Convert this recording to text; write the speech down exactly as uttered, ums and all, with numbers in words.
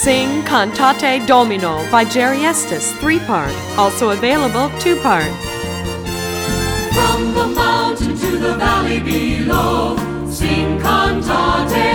Sing Cantate Domino by Jerry Estes, three-part, also available two-part. From the mountain to the valley below, sing cantate